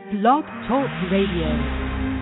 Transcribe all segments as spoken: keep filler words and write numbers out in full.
Blog Talk Radio.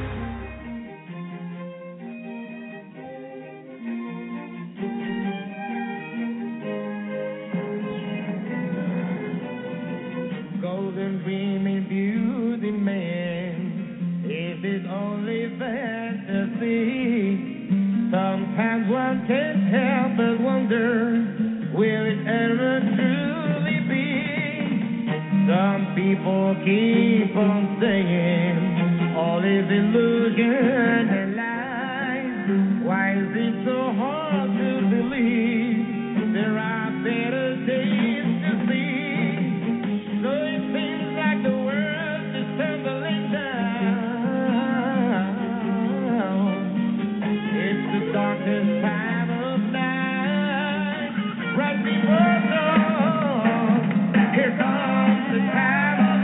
Keep on saying all is illusion and lies. Why is it so hard to believe there are better days to see? So it seems like the world is tumbling down. It's the darkest time of night. Right before dawn, here comes the time.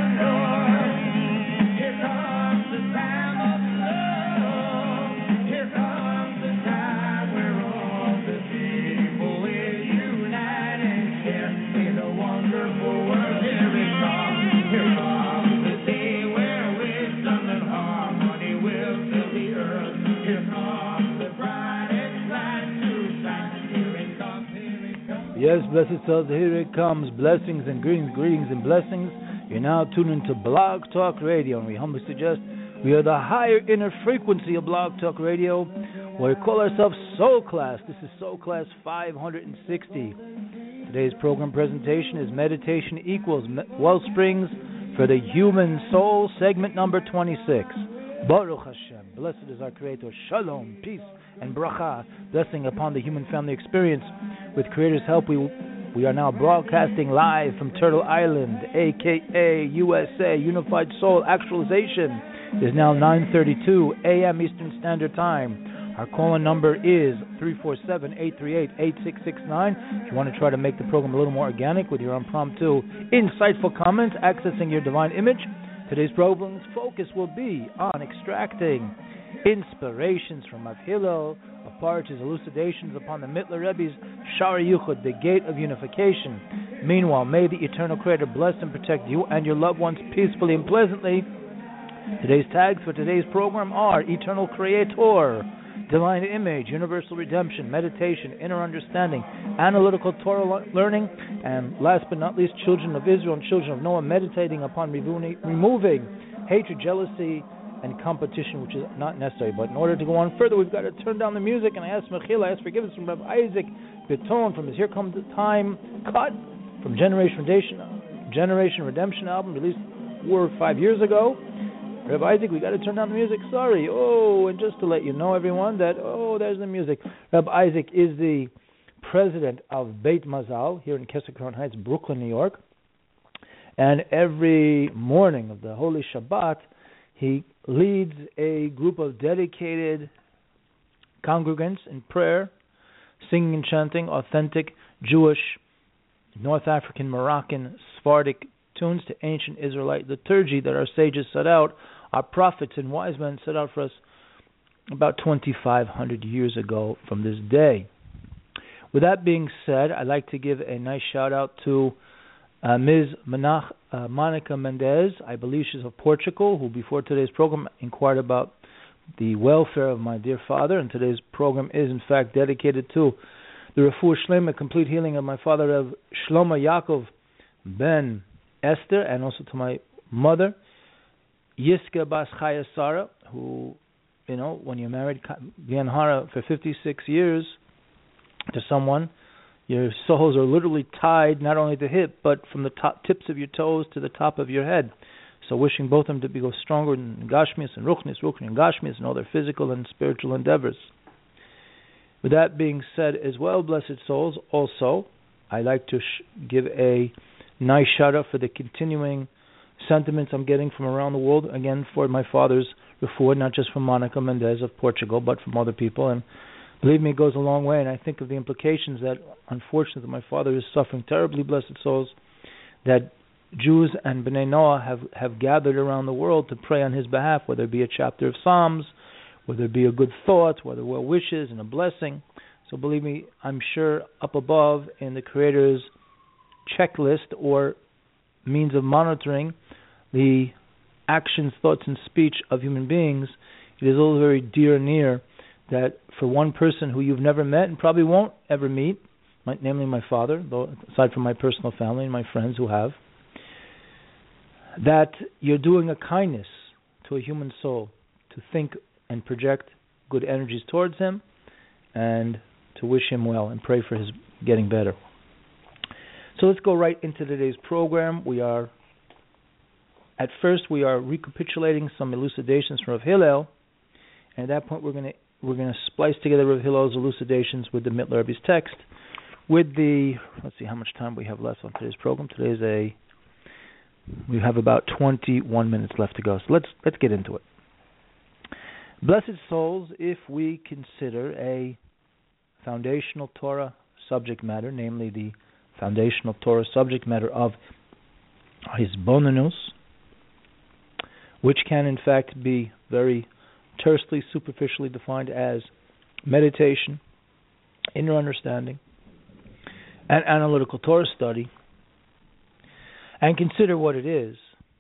Yes, blessed souls, here it comes. Blessings and greetings, greetings and blessings. You're now tuned into Blog Talk Radio, and we humbly suggest we are the higher inner frequency of Blog Talk Radio, where we call ourselves Soul Class. This is Soul Class five hundred sixty. Today's program presentation is Meditation Equals Wellsprings for the Human Soul, segment number twenty-six. Baruch Hashem, blessed is our Creator. Shalom, peace and bracha, blessing upon the human family experience. With Creator's help, we we are now broadcasting live from Turtle Island, aka U S A, Unified Soul Actualization. It is now nine thirty-two a.m. Eastern Standard Time. Our call-in number is three four seven, eight three eight, eight six six nine. If you want to try to make the program a little more organic with your impromptu, insightful comments, accessing your divine image, today's program's focus will be on extracting inspirations from Rav Hillel of Parich's elucidations upon the Mittler Rebbe's Shara Yuchud, the gate of unification. Meanwhile, may the eternal Creator bless and protect you and your loved ones peacefully and pleasantly. Today's tags for today's program are Eternal Creator, Divine Image, Universal Redemption, Meditation, Inner Understanding, Analytical Torah Learning, and last but not least, Children of Israel and Children of Noah, meditating upon removing hatred, jealousy, and competition, which is not necessary. But in order to go on further, we've got to turn down the music, and I ask Mechila, I ask forgiveness from Rabbi Isaac Beton from his Here Comes the Time cut from Generation Redemption, Generation Redemption album, released four or five years ago. Rabbi Isaac, we got to turn down the music. Sorry. Oh, and just to let you know, everyone, that, oh, there's the music. Rabbi Isaac is the president of Beit Mazal here in Kesser Crown Heights, Brooklyn, New York. And every morning of the Holy Shabbat, he leads a group of dedicated congregants in prayer, singing and chanting authentic Jewish, North African, Moroccan, Sephardic tunes to ancient Israelite liturgy that our sages set out, our prophets and wise men set out for us about twenty-five hundred years ago from this day. With that being said, I'd like to give a nice shout out to Uh, Miz Manach, uh, Monica Mendez, I believe she's of Portugal, who before today's program inquired about the welfare of my dear father, and today's program is in fact dedicated to the Refuah Shlema, complete healing of my father, of Shlomo Yaakov ben Esther, and also to my mother, Yiska Bas Chaya Sarah, who, you know, when you're married, Bianhara, for fifty-six years to someone, your souls are literally tied not only to hip, but from the top tips of your toes to the top of your head. So wishing both of them to be go stronger in Gashmias and Ruchnis, Ruchni and Gashmias, and all their physical and spiritual endeavors. With that being said as well, blessed souls, also, I'd like to sh- give a nice shout out for the continuing sentiments I'm getting from around the world, again, for my father's refuah, not just from Monica Mendez of Portugal, but from other people. And believe me, it goes a long way, and I think of the implications that, unfortunately, my father is suffering terribly, blessed souls, that Jews and B'nai Noah have, have gathered around the world to pray on his behalf, whether it be a chapter of Psalms, whether it be a good thought, whether well wishes and a blessing. So believe me, I'm sure up above in the Creator's checklist or means of monitoring the actions, thoughts, and speech of human beings, it is all very dear and near that for one person who you've never met and probably won't ever meet, my, namely my father, though aside from my personal family and my friends who have, that you're doing a kindness to a human soul to think and project good energies towards him and to wish him well and pray for his getting better. So let's go right into today's program. We are, at first, we are recapitulating some elucidations from Rav Hillel, and at that point we're going to we're going to splice together Rav Hillel's elucidations with the Mittler Rebbe's text. With the, let's see how much time we have left on today's program. Today's a, we have about twenty-one minutes left to go. So let's let's get into it. Blessed souls, if we consider a foundational Torah subject matter, namely the foundational Torah subject matter of Hisbonenus, which can in fact be very tersely, superficially defined as meditation, inner understanding, and analytical Torah study, and consider what it is.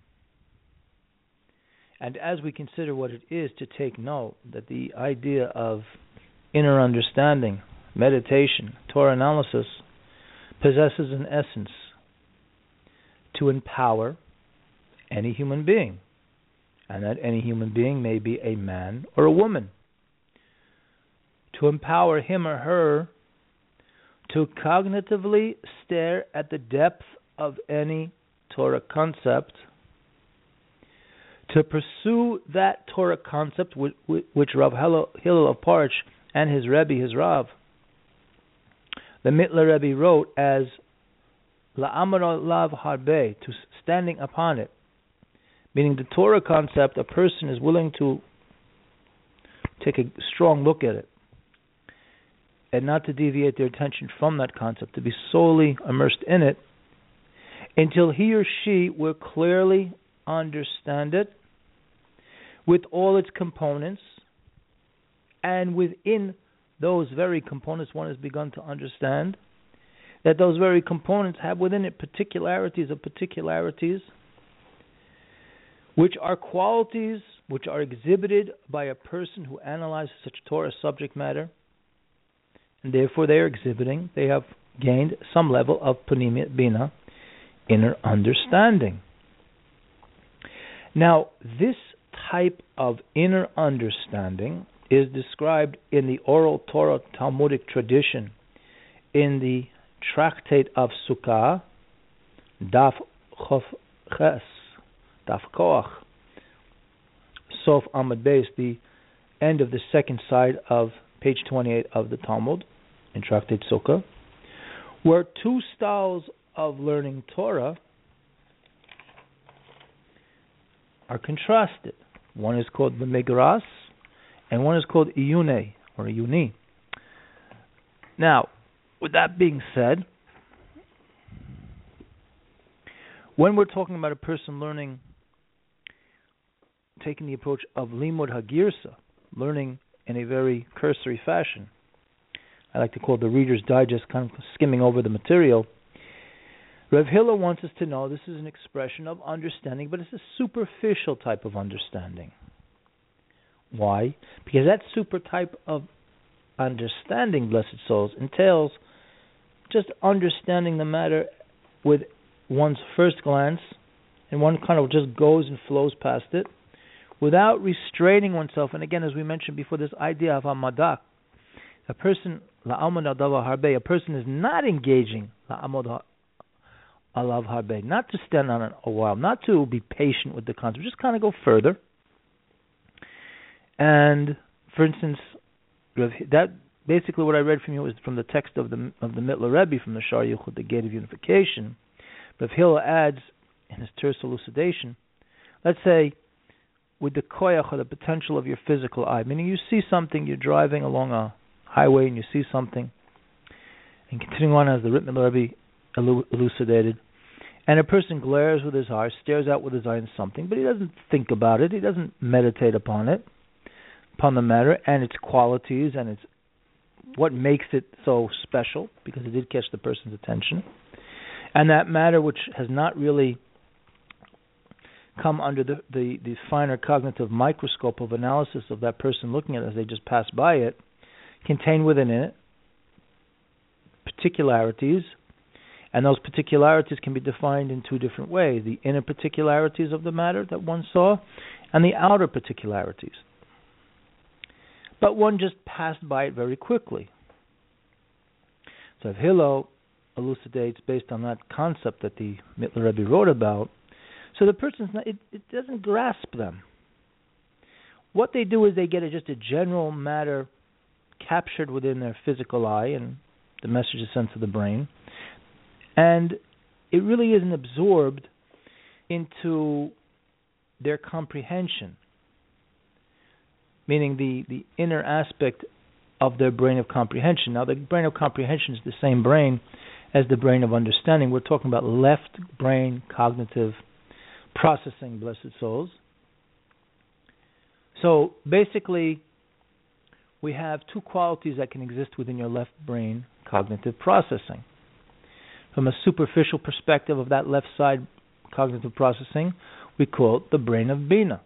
And as we consider what it is, to take note that the idea of inner understanding, meditation, Torah analysis, possesses an essence to empower any human being, and that any human being may be a man or a woman, to empower him or her to cognitively stare at the depth of any Torah concept, to pursue that Torah concept which, which Rav Hillel of Parch and his Rebbe, his Rav, the Mittler Rebbe wrote as La'amar alav harbe, to standing upon it, meaning the Torah concept, a person is willing to take a strong look at it and not to deviate their attention from that concept, to be solely immersed in it until he or she will clearly understand it with all its components, and within those very components one has begun to understand that those very components have within it particularities of particularities which are qualities which are exhibited by a person who analyzes such Torah subject matter, and therefore they are exhibiting, they have gained some level of panimiyat bina, inner understanding. Now, this type of inner understanding is described in the oral Torah Talmudic tradition in the Tractate of Sukkah, Daf Chof Ches, Daf Koach, Sof Amud Beis, the end of the second side of page twenty-eight of the Talmud in Tractate Sukkah, where two styles of learning Torah are contrasted. One is called the Megras, and one is called Iyune, or Iyuni. Now, with that being said, when we're talking about a person learning, taking the approach of Limud Hagirsa, learning in a very cursory fashion, I like to call it the Reader's Digest, kind of skimming over the material, Rav Hillel wants us to know this is an expression of understanding, but it's a superficial type of understanding. Why? Because that super type of understanding, blessed souls, entails just understanding the matter with one's first glance, and one kind of just goes and flows past it, without restraining oneself. And again, as we mentioned before, this idea of hamadak, a person, la'amod adav harbe, a person is not engaging la'amod alav harbe, not to stand on it a while, not to be patient with the concept, just kind of go further. And, for instance, that basically what I read from you is from the text of the of the Mittler Rebbe from the Shar Yichud, the Gate of Unification. Rav Hillel adds in his terse elucidation, let's say, with the koyach, or the potential of your physical eye, meaning you see something, you're driving along a highway and you see something, and continuing on as the Mittler Rebbe elucidated, and a person glares with his eye, stares out with his eye on something, but he doesn't think about it, he doesn't meditate upon it, upon the matter and its qualities and its what makes it so special, because it did catch the person's attention, and that matter which has not really come under the, the, the finer cognitive microscope of analysis of that person looking at it as they just pass by it, contain within it particularities, and those particularities can be defined in two different ways: the inner particularities of the matter that one saw, and the outer particularities. But one just passed by it very quickly. So if Hillel elucidates based on that concept that the Mittler Rebbe wrote about, so the person's not, it, it doesn't grasp them. What they do is they get a, just a general matter captured within their physical eye, and the message is sent to the brain, and it really isn't absorbed into their comprehension, meaning the, the inner aspect of their brain of comprehension. Now, the brain of comprehension is the same brain as the brain of understanding. We're talking about left brain cognitive processing, blessed souls. So, basically, we have two qualities that can exist within your left brain cognitive processing. From a superficial perspective of that left side cognitive processing, we call it the brain of Bina.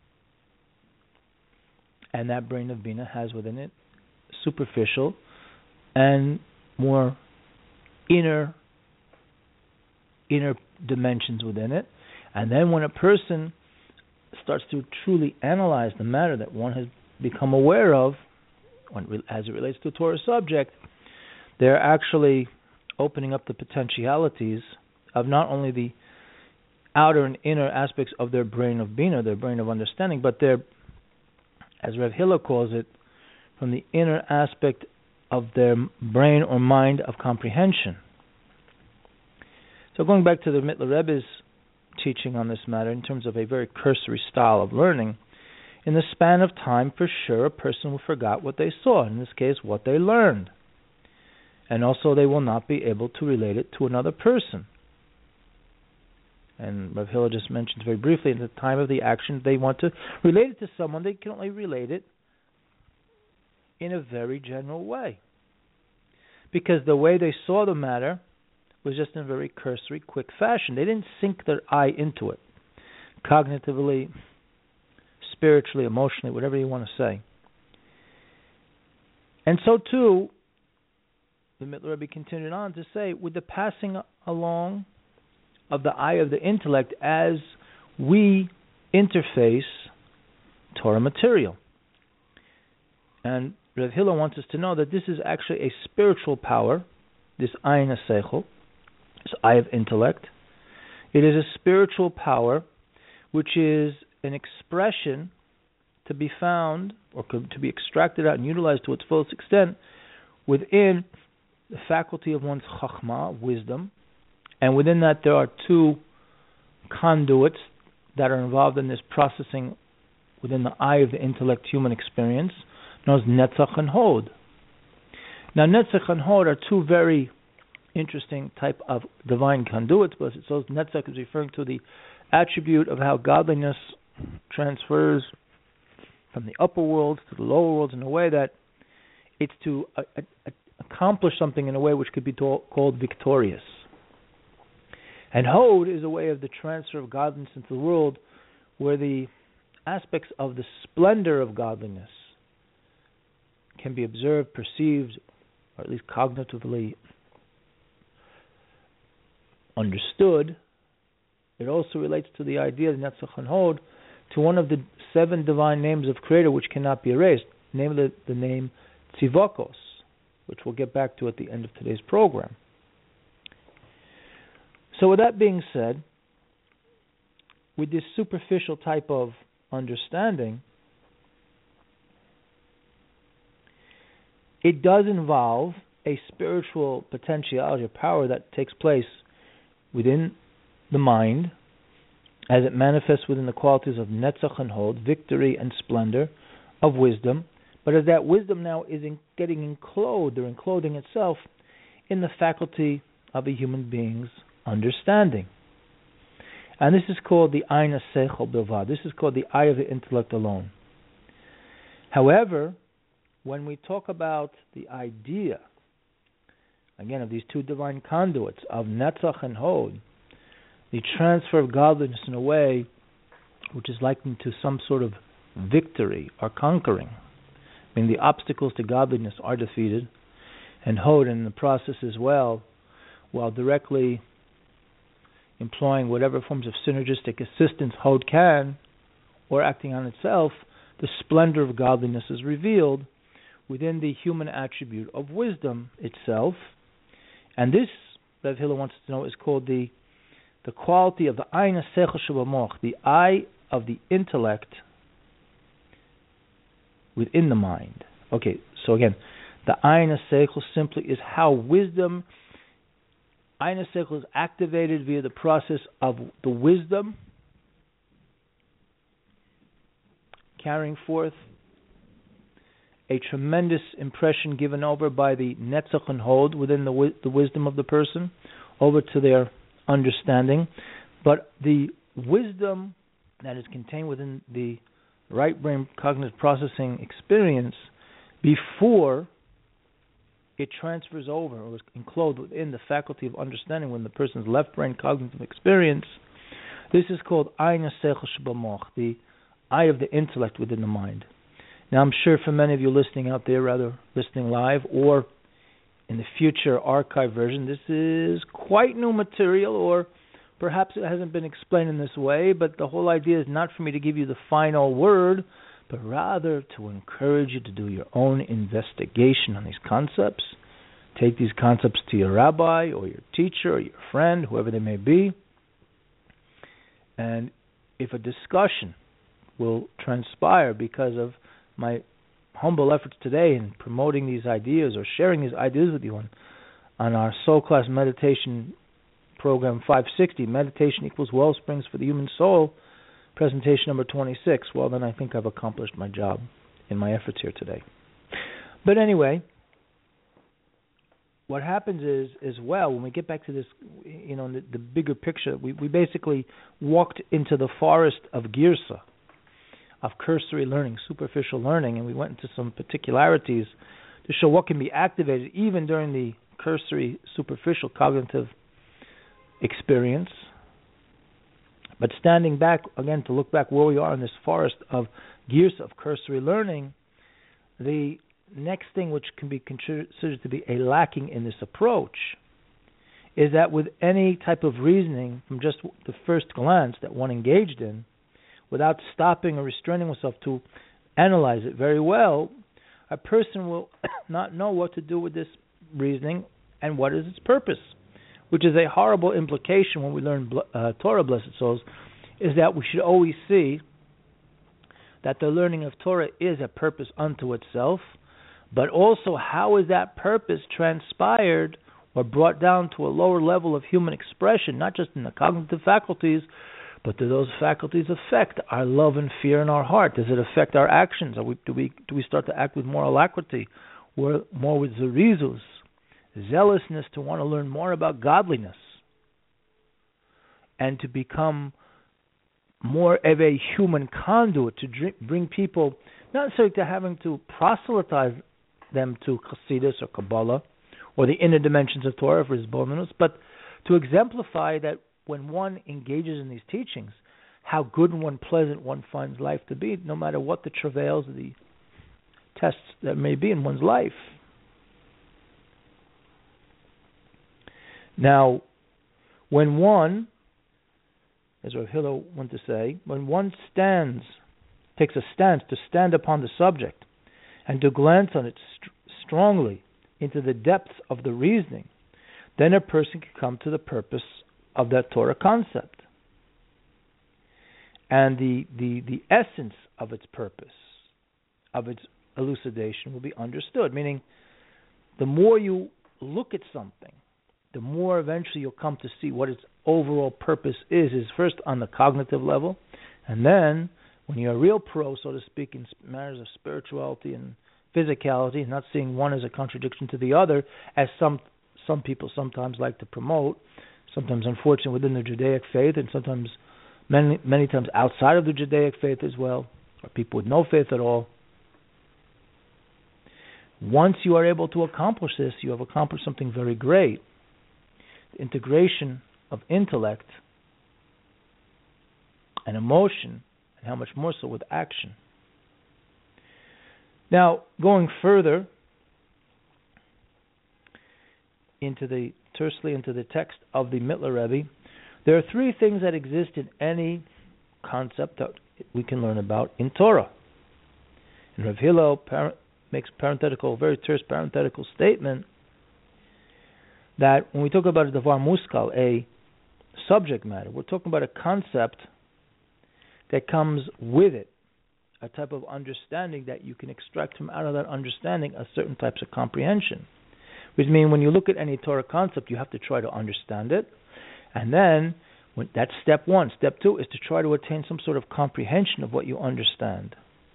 And that brain of Bina has within it superficial and more inner inner dimensions within it. And then when a person starts to truly analyze the matter that one has become aware of, as it relates to a Torah subject, they're actually opening up the potentialities of not only the outer and inner aspects of their brain of Bina, their brain of understanding, but their, as Rev Hillel calls it, from the inner aspect of their brain or mind of comprehension. So going back to the Mittler Rebbe's teaching on this matter in terms of a very cursory style of learning, in the span of time, for sure, a person will forget what they saw, in this case, what they learned. And also they will not be able to relate it to another person. And Rav Hillel just mentioned very briefly, at the time of the action, they want to relate it to someone, they can only relate it in a very general way. Because the way they saw the matter was just in a very cursory, quick fashion. They didn't sink their eye into it, cognitively, spiritually, emotionally, whatever you want to say. And so too, the Mittler Rebbe continued on to say, with the passing along of the eye of the intellect as we interface Torah material. And Rav Hillel wants us to know that this is actually a spiritual power, this ayin ha-seichel, this eye of intellect. It is a spiritual power which is an expression to be found or to be extracted out and utilized to its fullest extent within the faculty of one's chachma, wisdom, and within that there are two conduits that are involved in this processing within the eye of the intellect human experience, known as Netzach and Hod. Now, Netzach and Hod are two very interesting type of divine conduits, but it says Netzach is referring to the attribute of how godliness transfers from the upper world to the lower worlds in a way that it's to uh, uh, accomplish something in a way which could be to- called victorious. And Hod is a way of the transfer of godliness into the world where the aspects of the splendor of godliness can be observed, perceived, or at least cognitively understood. It also relates to the idea of Netzach and Hod, to one of the seven divine names of Creator which cannot be erased, namely the name Tzivakos, which we'll get back to at the end of today's program. So with that being said, with this superficial type of understanding, it does involve a spiritual potentiality or power that takes place within the mind as it manifests within the qualities of Netzach and Hod, victory and splendor, of wisdom, but as that wisdom now is in getting enclosed or enclosing itself in the faculty of a human being's understanding. And this is called the Ayin ha-Seichel Bilvad. This is called the eye of the intellect alone. However, when we talk about the idea, again, of these two divine conduits of Netzach and Hod, the transfer of godliness in a way which is likened to some sort of victory or conquering. I mean, the obstacles to godliness are defeated, and Hod in the process as well, while directly employing whatever forms of synergistic assistance Hod can, or acting on itself, the splendor of godliness is revealed within the human attribute of wisdom itself. And this, Rev Hillel wants to know, is called the the quality of the Ein HaSechel Shebamoch, the eye of the intellect within the mind. Okay, so again, the Ein HaSechel simply is how wisdom, Ein HaSechel is activated via the process of the wisdom carrying forth a tremendous impression given over by the Netzach and Hod within the, wi- the wisdom of the person over to their understanding. But the wisdom that is contained within the right brain cognitive processing experience before it transfers over or is enclosed within the faculty of understanding within the person's left brain cognitive experience, this is called Ein HaSechel Shebamoch, the eye of the intellect within the mind. Now, I'm sure for many of you listening out there, rather listening live or in the future archive version, this is quite new material, or perhaps it hasn't been explained in this way, but the whole idea is not for me to give you the final word, but rather to encourage you to do your own investigation on these concepts. Take these concepts to your rabbi or your teacher or your friend, whoever they may be, and if a discussion will transpire because of my humble efforts today in promoting these ideas or sharing these ideas with you on, on our Soul Class Meditation Program five sixty, Meditation Equals Wellsprings for the Human Soul, presentation number twenty-six, well then I think I've accomplished my job in my efforts here today. But anyway, what happens is, as well, when we get back to this, you know, the, the bigger picture, we, we basically walked into the forest of Girsa, of cursory learning, superficial learning, and we went into some particularities to show what can be activated even during the cursory, superficial cognitive experience. But standing back, again, to look back where we are in this forest of Girsa, of cursory learning, the next thing which can be considered to be a lacking in this approach is that with any type of reasoning from just the first glance that one engaged in, without stopping or restraining oneself to analyze it very well, a person will not know what to do with this reasoning and what is its purpose, which is a horrible implication when we learn uh, Torah, blessed souls, is that we should always see that the learning of Torah is a purpose unto itself, but also how is that purpose transpired or brought down to a lower level of human expression, not just in the cognitive faculties, but do those faculties affect our love and fear in our heart? Does it affect our actions? Are we, do we do we start to act with more alacrity, or more with zerizus, zealousness to want to learn more about godliness, and to become more of a human conduit to drink, bring people, not necessarily to having to proselytize them to Chassidus or Kabbalah, or the inner dimensions of Torah for his bonus, but to exemplify that when one engages in these teachings, how good and one pleasant one finds life to be, no matter what the travails or the tests that may be in one's life. Now, when one, as Rav Hillel wants to say, when one stands, takes a stance to stand upon the subject and to glance on it st- strongly into the depths of the reasoning, then a person can come to the purpose of that Torah concept. And the, the, the essence of its purpose, of its elucidation, will be understood. Meaning, the more you look at something, the more eventually you'll come to see what its overall purpose is, is first on the cognitive level, and then, when you're a real pro, so to speak, in matters of spirituality and physicality, not seeing one as a contradiction to the other, as some some people sometimes like to promote, sometimes unfortunately within the Judaic faith, and sometimes many many times outside of the Judaic faith as well, or people with no faith at all. Once you are able to accomplish this, you have accomplished something very great. The integration of intellect and emotion and how much more so with action. Now, going further into the tersely into the text of the Mittler Rebbe, there are three things that exist in any concept that we can learn about in Torah. And Rav Hillel par- makes parenthetical, very terse parenthetical statement that when we talk about a davar muskal, a subject matter, we're talking about a concept that comes with it, a type of understanding that you can extract from out of that understanding a certain types of comprehension. Which means when you look at any Torah concept, you have to try to understand it. And then, when, that's step one. Step two is to try to attain some sort of comprehension of what you understand.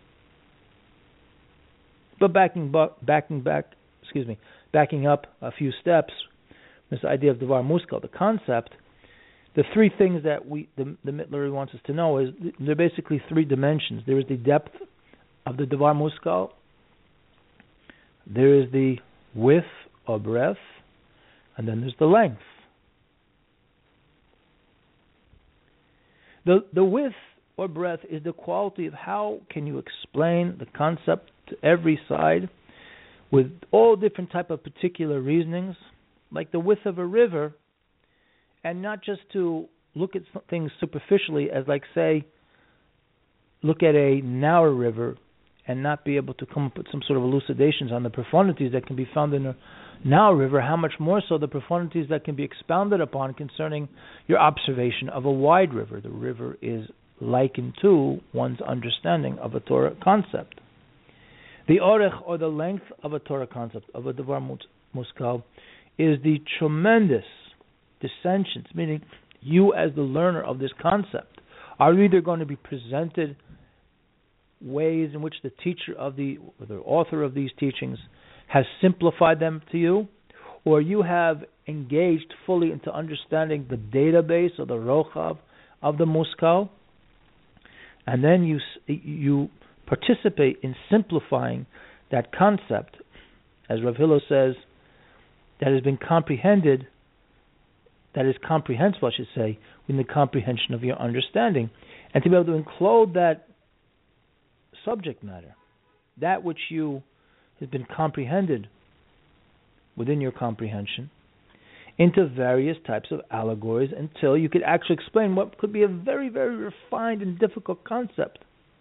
But backing, backing back, excuse me, backing up a few steps, this idea of Devar Muskal, the concept, the three things that we, the, the Mittler wants us to know is there are basically three dimensions. There is the depth of the Devar Muskal. There is the width or breadth, and then there's the length. The the width or breadth is the quality of how can you explain the concept to every side with all different type of particular reasonings, like the width of a river, and not just to look at things superficially as like, say, look at a narrow river and not be able to come up with some sort of elucidations on the profundities that can be found in a narrow river, how much more so the profundities that can be expounded upon concerning your observation of a wide river. The river is likened to one's understanding of a Torah concept. The orech, or the length of a Torah concept, of a Devar Muskal, is the tremendous dissensions, meaning you as the learner of this concept are either going to be presented ways in which the teacher of the, or the author of these teachings has simplified them to you, or you have engaged fully into understanding the database or the rochav of the Muskal, and then you you participate in simplifying that concept, as Rav Hillel says, that has been comprehended, that is comprehensible, I should say, in the comprehension of your understanding, and to be able to include that subject matter, that which you has been comprehended within your comprehension, into various types of allegories until you could actually explain what could be a very, very refined and difficult concept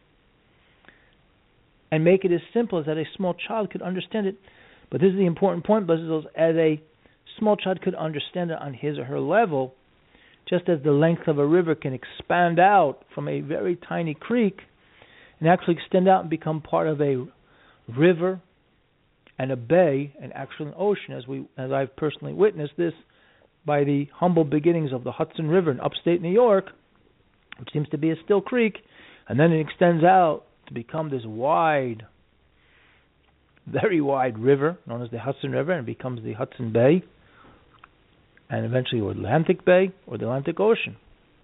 and make it as simple as that a small child could understand it. But this is the important point, as a small child could understand it on his or her level, just as the length of a river can expand out from a very tiny creek and actually extend out and become part of a river and a bay and actually an ocean, as we, as I've personally witnessed this by the humble beginnings of the Hudson River in upstate New York, which seems to be a still creek, and then it extends out to become this wide, very wide river known as the Hudson River, and it becomes the Hudson Bay, and eventually the Atlantic Bay or the Atlantic Ocean.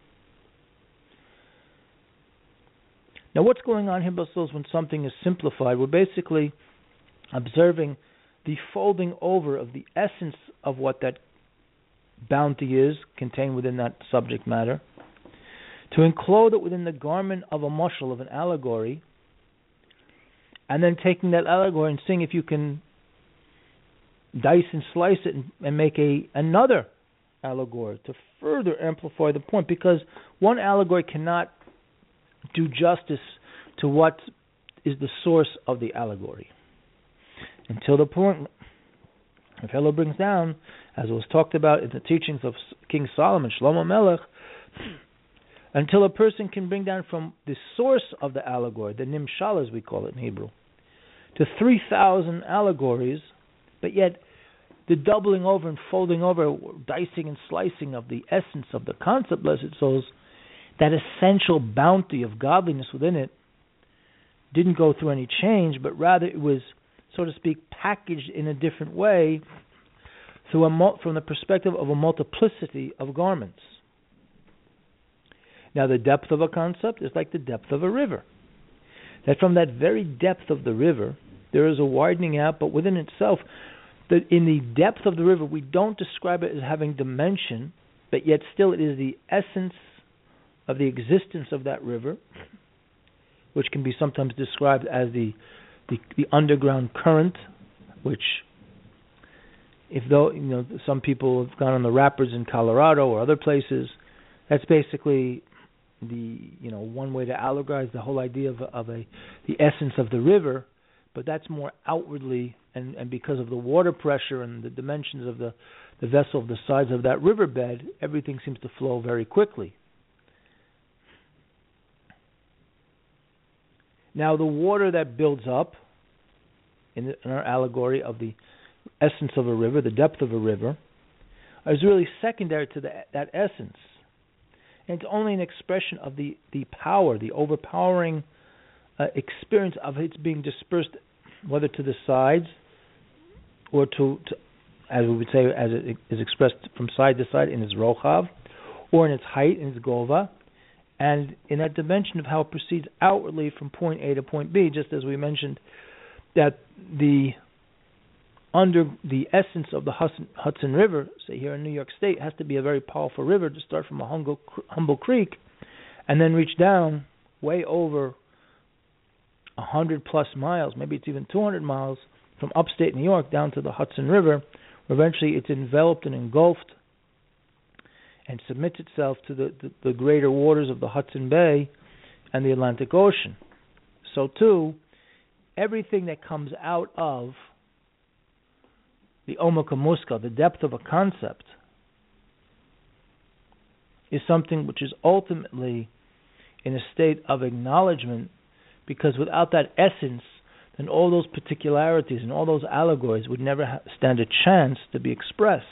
Now, what's going on here, Basils, when something is simplified? We're basically observing the folding over of the essence of what that bounty is contained within that subject matter, to enclose it within the garment of a mushal, of an allegory, and then taking that allegory and seeing if you can dice and slice it and, and make a another allegory to further amplify the point, because one allegory cannot do justice to what is the source of the allegory. Until the point the fellow brings down, as it was talked about in the teachings of King Solomon, Shlomo Melech, until a person can bring down from the source of the allegory, the nimshal as we call it in Hebrew, to three thousand allegories, but yet the doubling over and folding over, dicing and slicing of the essence of the concept, blessed souls, that essential bounty of godliness within it didn't go through any change, but rather it was, so to speak, packaged in a different way through a, from the perspective of a multiplicity of garments. Now, the depth of a concept is like the depth of a river. That from that very depth of the river, there is a widening out, but within itself, that in the depth of the river, we don't describe it as having dimension, but yet still it is the essence of the existence of that river, which can be sometimes described as the the, the underground current, which, if though you know some people have gone on the rapids in Colorado or other places, that's basically the you know one way to allegorize the whole idea of, of a the essence of the river, but that's more outwardly, and, and because of the water pressure and the dimensions of the, the vessel of the sides of that riverbed, everything seems to flow very quickly. Now, the water that builds up in, the, in our allegory of the essence of a river, the depth of a river, is really secondary to the, that essence. And it's only an expression of the, the power, the overpowering uh, experience of its being dispersed, whether to the sides or to, to, as we would say, as it is expressed from side to side in its rochav, or in its height, in its gova, and in that dimension of how it proceeds outwardly from point A to point B, just as we mentioned that the under the essence of the Hudson, Hudson River, say here in New York State, has to be a very powerful river to start from a humble, humble creek and then reach down way over one hundred plus miles, maybe it's even two hundred miles from upstate New York down to the Hudson River, where eventually it's enveloped and engulfed and submits itself to the, the, the greater waters of the Hudson Bay and the Atlantic Ocean. So too, everything that comes out of the Omaka Muska, the depth of a concept, is something which is ultimately in a state of acknowledgement, because without that essence, then all those particularities and all those allegories would never ha- stand a chance to be expressed.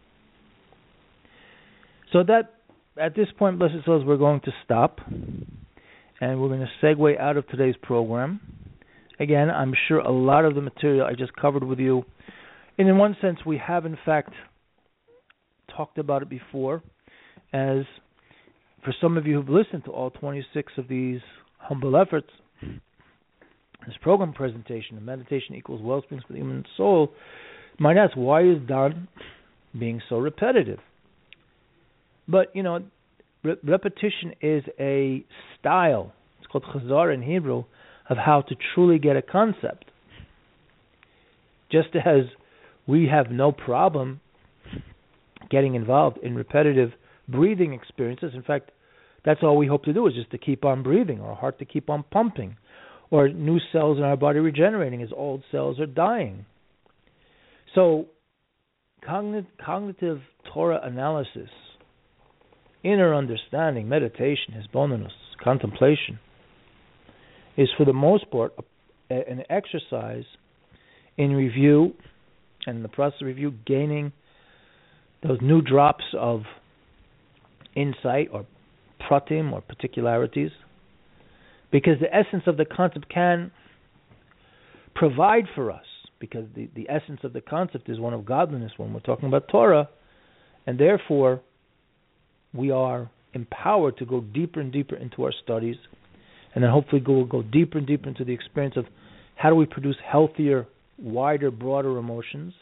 So that, at this point, blessed souls, we're going to stop, and we're going to segue out of today's program. Again, I'm sure a lot of the material I just covered with you, and in one sense, we have in fact talked about it before, as for some of you who've listened to all twenty-six of these humble efforts, this program presentation, the meditation equals wellsprings for the human soul, might ask, why is Don being so repetitive? But, you know, re- repetition is a style, it's called chazar in Hebrew, of how to truly get a concept. Just as we have no problem getting involved in repetitive breathing experiences. In fact, that's all we hope to do, is just to keep on breathing, or our heart to keep on pumping, or new cells in our body regenerating as old cells are dying. So, cogn- cognitive Torah analysis, inner understanding, meditation, hisbonenus, contemplation, is for the most part a, an exercise in review, and in the process of review, gaining those new drops of insight or pratim or particularities, because the essence of the concept can provide for us, because the, the essence of the concept is one of godliness when we're talking about Torah, and therefore we are empowered to go deeper and deeper into our studies, and then hopefully go, we'll go deeper and deeper into the experience of how do we produce healthier, wider, broader emotions,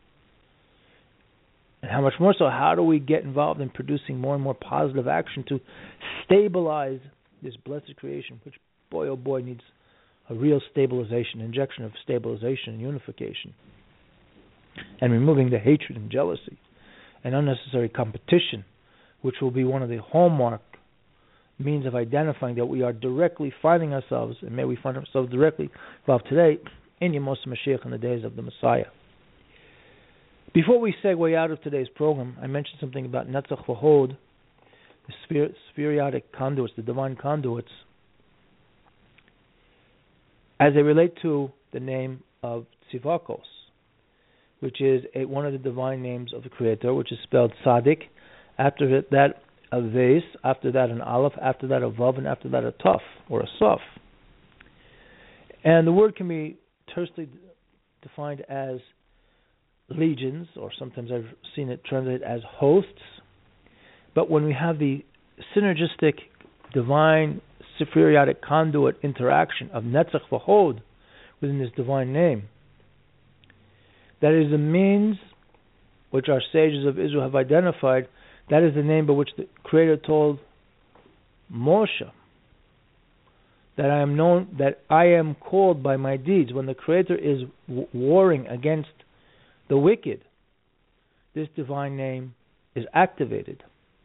and how much more so, how do we get involved in producing more and more positive action to stabilize this blessed creation, which, boy oh boy, needs a real stabilization, injection of stabilization and unification, and removing the hatred and jealousy and unnecessary competition, which will be one of the hallmark means of identifying that we are directly finding ourselves, and may we find ourselves directly involved today in Yemos Mashiach, in the days of the Messiah. Before we segue out of today's program, I mentioned something about Netzach V'Hod, the spher- spheriodic conduits, the divine conduits, as they relate to the name of Tzivakos, which is a, one of the divine names of the Creator, which is spelled Tzaddik, after that a Vez, after that an Aleph, after that a Vav, and after that a Tuf, or a Saf. And the word can be tersely defined as legions, or sometimes I've seen it translated as hosts. But when we have the synergistic divine spheriodic conduit interaction of Netzach V'Hod within this divine name, that is the means which our sages of Israel have identified. That is the name by which the Creator told Moshe that I am known, that I am called by my deeds. When the Creator is w- warring against the wicked, this divine name is activated.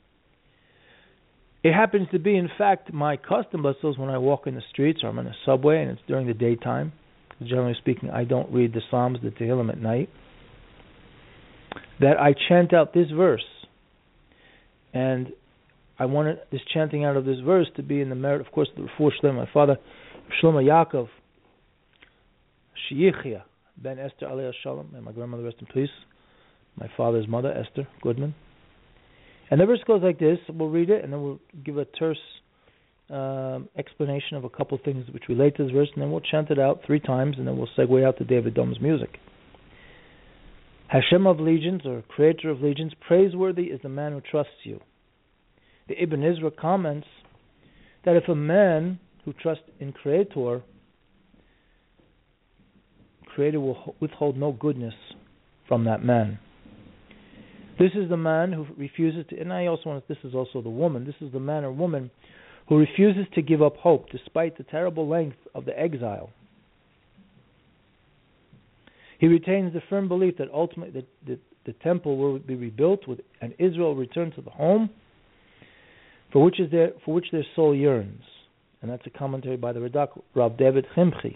It happens to be, in fact, my custom, but so when I walk in the streets or I'm in a subway and it's during the daytime. Generally speaking, I don't read the Psalms, the Tehillim at night. That I chant out this verse, and I wanted this chanting out of this verse to be in the merit, of course, of the Refuah Shlema, my father, Shlomo Yaakov, Sheyichya, Ben Esther Aliyah Shalom, and my grandmother, rest in peace, my father's mother, Esther Goodman. And the verse goes like this. We'll read it, and then we'll give a terse um, explanation of a couple of things which relate to this verse, and then we'll chant it out three times, and then we'll segue out to David Dom's music. Hashem of legions, or Creator of legions, praiseworthy is the man who trusts you. The Ibn Ezra comments that if a man who trusts in Creator, Creator will withhold no goodness from that man. This is the man who refuses to, and I also want to, this is also the woman, this is the man or woman who refuses to give up hope despite the terrible length of the exile. He retains the firm belief that ultimately the, the, the temple will be rebuilt with, and Israel return to the home for which is their for which their soul yearns. And that's a commentary by the Radak, Rav David Chimchi.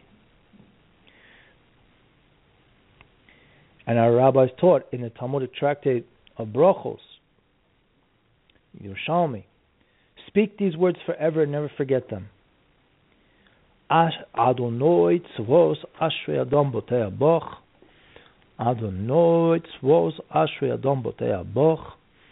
And our rabbis taught in the Talmudic tractate of Brochos, Yerushalmi, speak these words forever and never forget them. Adonai tzvos ashrei Adam botei boch. Adonai tzvos ashrei Adam botei boch.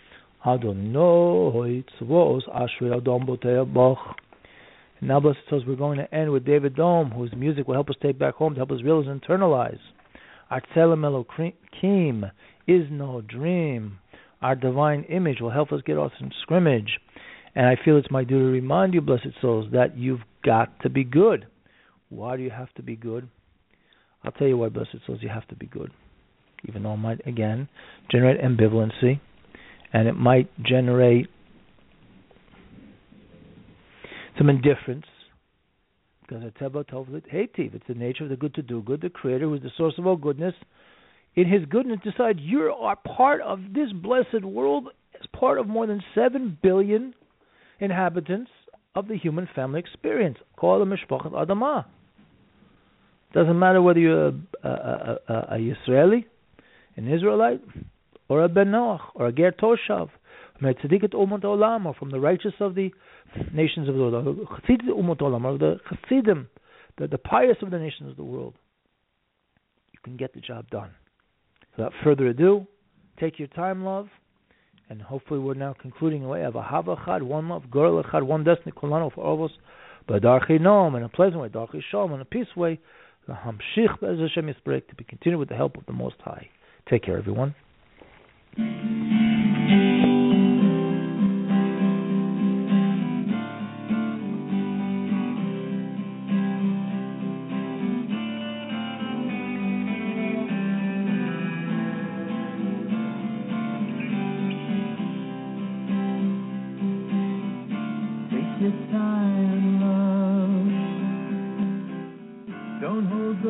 Adonai tzvos ashrei Adam botei boch. Now, blessed souls, we're going to end with David Dome, whose music will help us take back home, to help us realize and internalize. Our Tzelem Elokim is no dream. Our divine image will help us get off in scrimmage. And I feel it's my duty to remind you, blessed souls, that you've got to be good. Why do you have to be good? I'll tell you why, blessed souls, you have to be good. Even though it might, again, generate ambivalency, and it might generate some indifference. Because it's the nature of the good to do good. The Creator, who is the source of all goodness, in His goodness decide you are part of this blessed world as part of more than seven billion inhabitants of the human family experience. Call a mishpachat adamah. Doesn't matter whether you're a, a, a, a, a Israeli, an Israelite, or a Ben Noach, or a Ger Toshav, or from the righteous of the nations of the world, or the Chassidim, the, the pious of the nations of the world. You can get the job done. Without further ado, take your time, love, and hopefully we're now concluding away of a Havachad, one love, Gorel Echad, one destiny, Kolano for all of us, but Darchi Noam, in a pleasant way, Darchi Shalom, in a peace way, the Hamshich Be'ez Hashem Yisbrek, to be continued with the help of the Most High. Take care, everyone.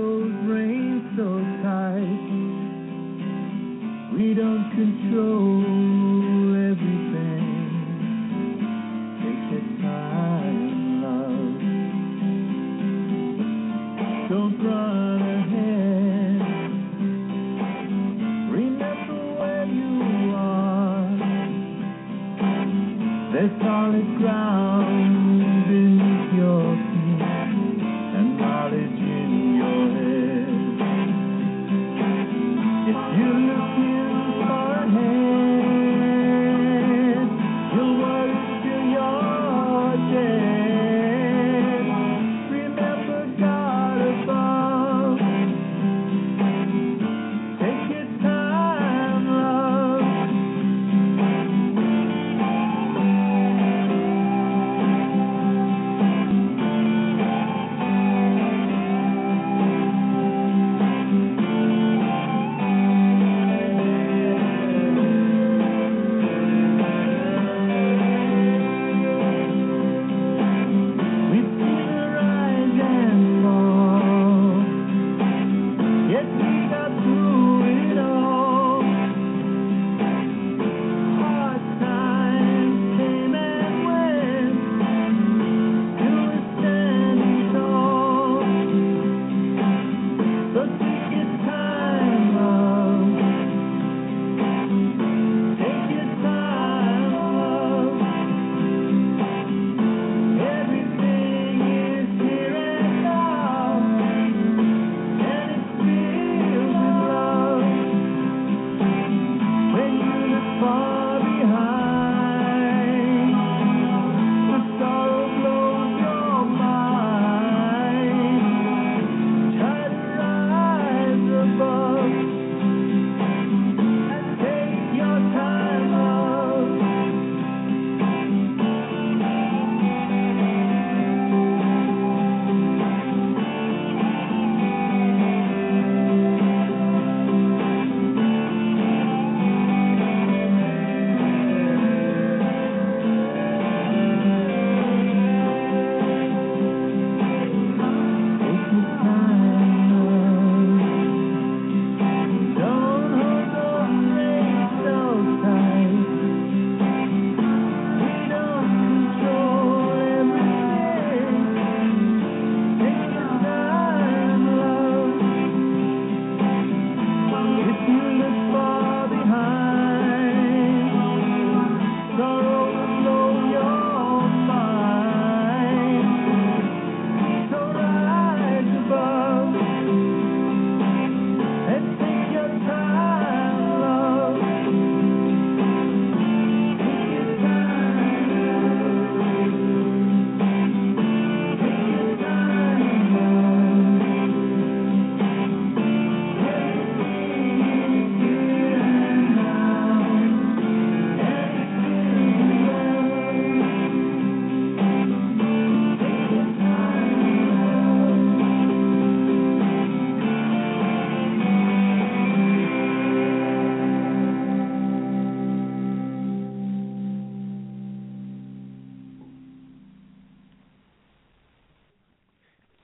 We don't control